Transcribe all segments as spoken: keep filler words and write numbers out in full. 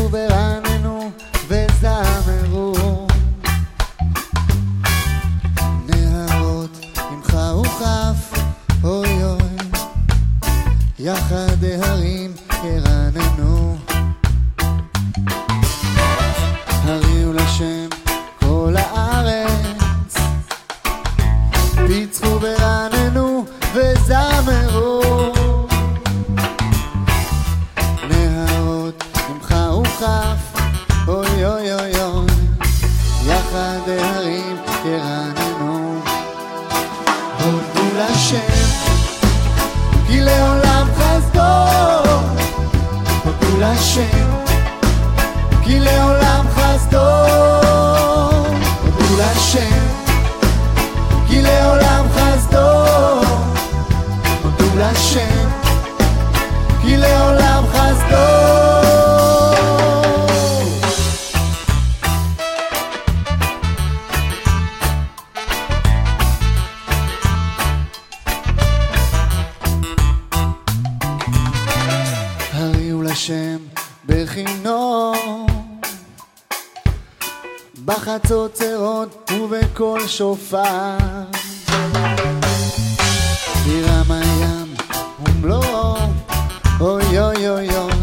פיצחו ורננו וזמרו. נהרות ממך וכף, אוי אוי, יחד ההרים ירננו. הריעו לשם כל הארץ, פיצחו ורננו וזמרו. נהרות ממך וכף, אוי אוי אוי אוי, יחד ההרים ירננו. הודו לשם כי לעולם חסדו, הודו לשם כי לעולם חסדו, הודו לשם כי לעולם חסדו, הודו לשם כי לעולם חסדו. הריעו לשם בכינור, בחצוצרות ובקול שופר, ירם הים ומלואו, אוי אוי אוי אוי,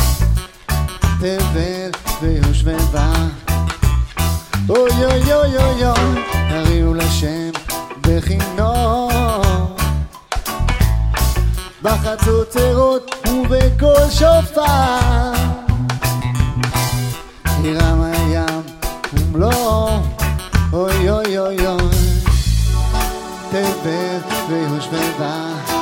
תבל ויושבבה, אוי אוי אוי אוי אוי. הריעו לשם בכינור, בחצוצרות ובקול שופר, ירם הים ומלואו, אוי אוי אוי אוי, תבל ויושבבה.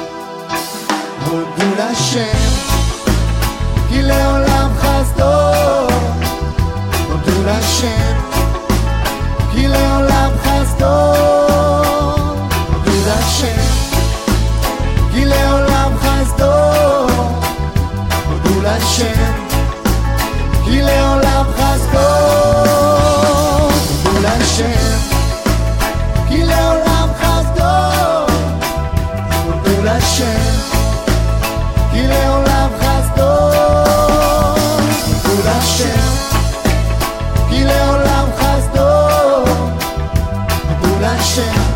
הודו לשם כי לעולם חסדו, הודו לשם כי לעולם חסדו, הודו לשם כי לעולם חסדו, הודו לשם כי לעולם חסדו, הודו לשם כי לעולם חסדו, הודו לשם כי לעולם חסדו, הודו לשם כי לעולם חסדו, הודו לשם